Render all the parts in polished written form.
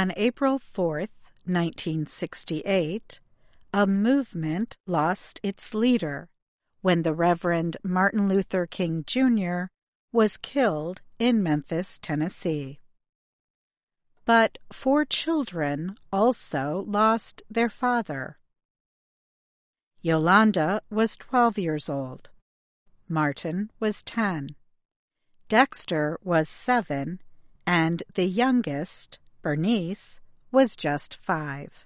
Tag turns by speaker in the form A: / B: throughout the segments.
A: On April 4th, 1968, a movement lost its leader when the Reverend Martin Luther King Jr. was killed in Memphis, Tennessee. But 4 children also lost their father. Yolanda was 12 years old. Martin was 10. Dexter was 7, and the youngest, Bernice, was just 5.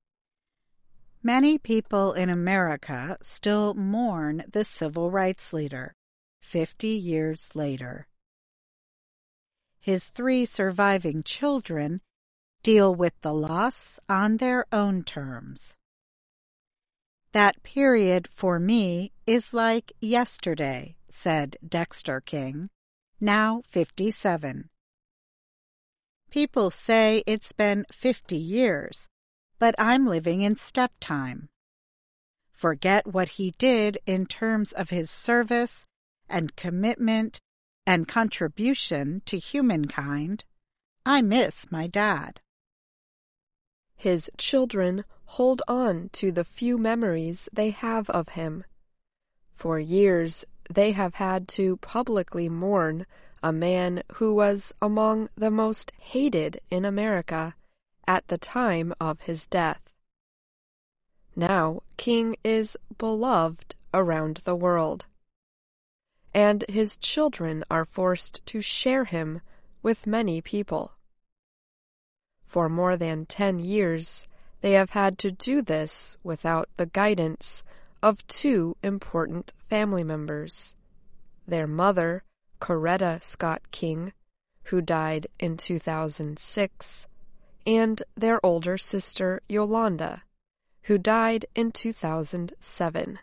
A: Many people in America still mourn the civil rights leader 50 years later. His 3 surviving children deal with the loss on their own terms. "That period for me is like yesterday," said Dexter King, now 57. "People say it's been 50 years, but I'm living in step time. Forget what he did in terms of his service and commitment and contribution to humankind. I miss my dad."
B: His children hold on to the few memories they have of him. For years, they have had to publicly mourn a man who was among the most hated in America at the time of his death. Now, King is beloved around the world, and his children are forced to share him with many people. For more than 10 years, they have had to do this without the guidance of 2 important family members: their mother, Coretta Scott King, who died in 2006, and their older sister, Yolanda, who died in 2007.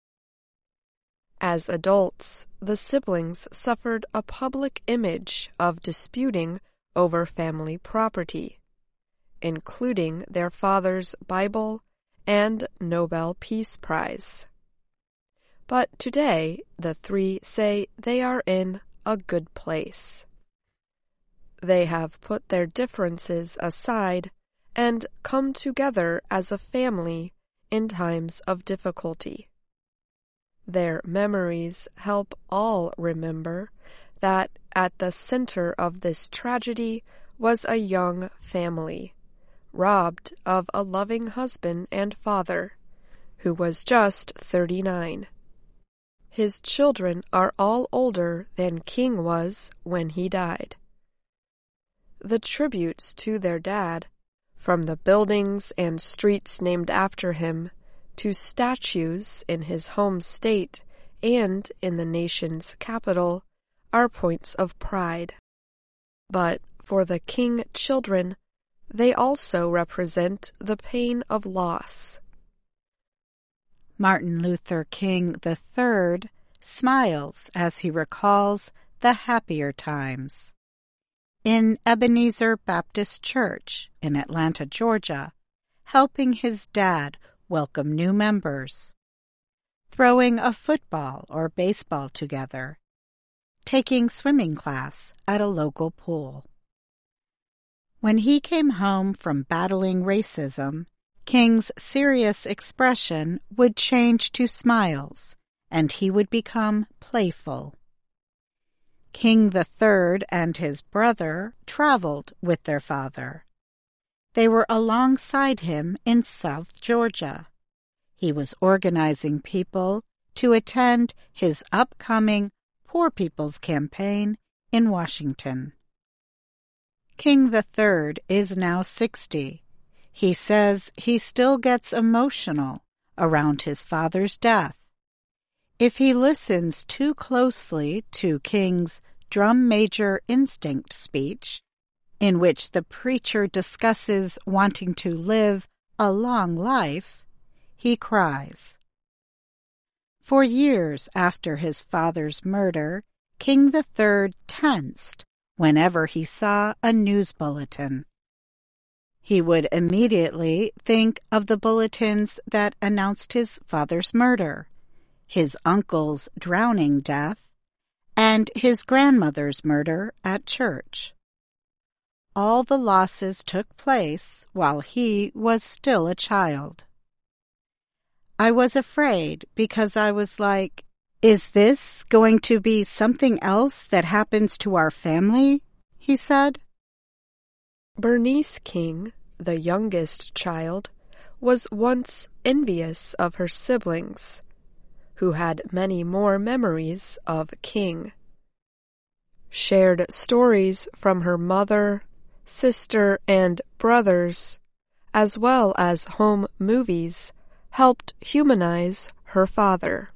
B: As adults, the siblings suffered a public image of disputing over family property, including their father's Bible and Nobel Peace Prize. But today, the 3 say they are in a good place. They have put their differences aside and come together as a family in times of difficulty. Their memories help all remember that at the center of this tragedy was a young family, robbed of a loving husband and father, who was just 39. His children are all older than King was when he died. The tributes to their dad, from the buildings and streets named after him to statues in his home state and in the nation's capital, are points of pride. But for the King children, they also represent the pain of loss.
A: Martin Luther King III smiles as he recalls the happier times. In Ebenezer Baptist Church in Atlanta, Georgia, helping his dad welcome new members, throwing a football or baseball together, taking swimming class at a local pool. When he came home from battling racism, King's serious expression would change to smiles, and he would become playful. King III and his brother traveled with their father. They were alongside him in South Georgia. He was organizing people to attend his upcoming Poor People's Campaign in Washington. King III is now 60. He says he still gets emotional around his father's death. If he listens too closely to King's Drum Major Instinct speech, in which the preacher discusses wanting to live a long life, he cries. For years after his father's murder, King III tensed whenever he saw a news bulletin. He would immediately think of the bulletins that announced his father's murder, his uncle's drowning death, and his grandmother's murder at church. all the losses took place while he was still a child. I was afraid because I was like, "Is this going to be something else that happens to our family?" he said.
B: Bernice King, the youngest child, was once envious of her siblings, who had many more memories of King. Shared stories from her mother, sister, and brothers, as well as home movies, helped humanize her father.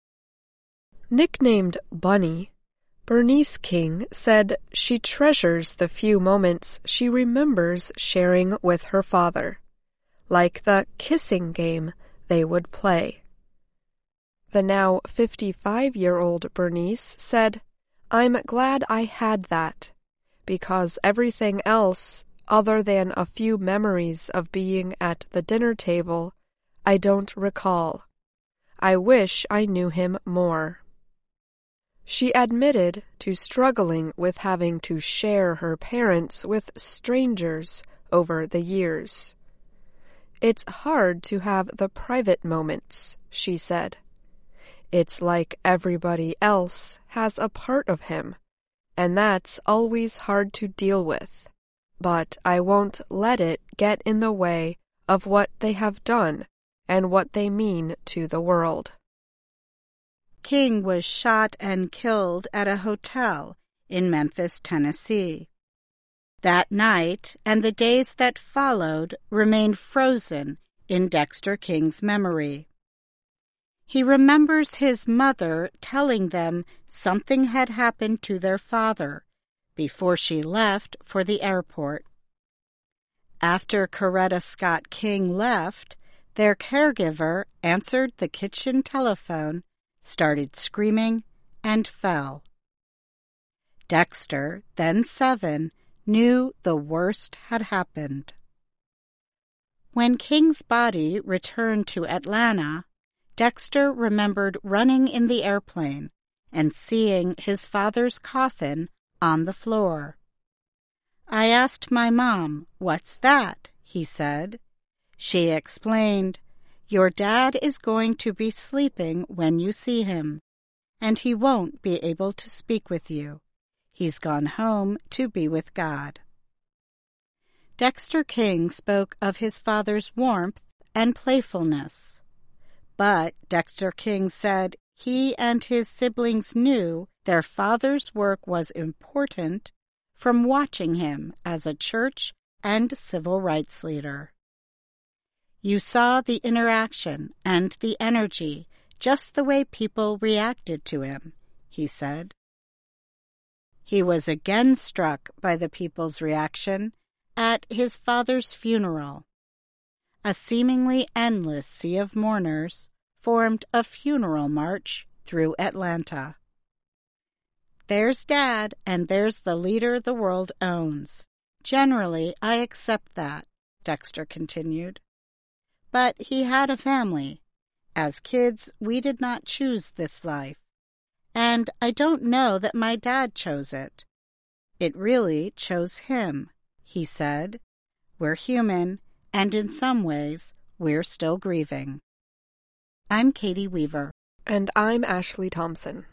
B: Nicknamed Bunny, Bernice King said she treasures the few moments she remembers sharing with her father, like the kissing game they would play. The now 55-year-old Bernice said, "I'm glad I had that, because everything else, other than a few memories of being at the dinner table, I don't recall. I wish I knew him more." She admitted to struggling with having to share her parents with strangers over the years. "It's hard to have the private moments," she said. "It's like everybody else has a part of him, and that's always hard to deal with. But I won't let it get in the way of what they have done and what they mean to the world."
A: King was shot and killed at a hotel in Memphis, Tennessee. That night and the days that followed remained frozen in Dexter King's memory. He remembers his mother telling them something had happened to their father before she left for the airport. After Coretta Scott King left, their caregiver answered the kitchen telephone, started screaming, and fell. Dexter, then 7, knew the worst had happened. When King's body returned to Atlanta, Dexter remembered running in the airplane and seeing his father's coffin on the floor. "I asked my mom, 'What's that?' he said. She explained, 'Your dad is going to be sleeping when you see him, and he won't be able to speak with you. He's gone home to be with God.'" Dexter King spoke of his father's warmth and playfulness. But Dexter King said he and his siblings knew their father's work was important from watching him as a church and civil rights leader. "You saw the interaction and the energy, just the way people reacted to him," he said. He was again struck by the people's reaction at his father's funeral. A seemingly endless sea of mourners formed a funeral march through Atlanta. "There's Dad, and there's the leader the world owns. Generally, I accept that," Dexter continued. "But he had a family. As kids, we did not choose this life. And I don't know that my dad chose it. It really chose him," he said. "We're human, and in some ways, we're still grieving." I'm Katie Weaver.
B: And I'm Ashley Thompson.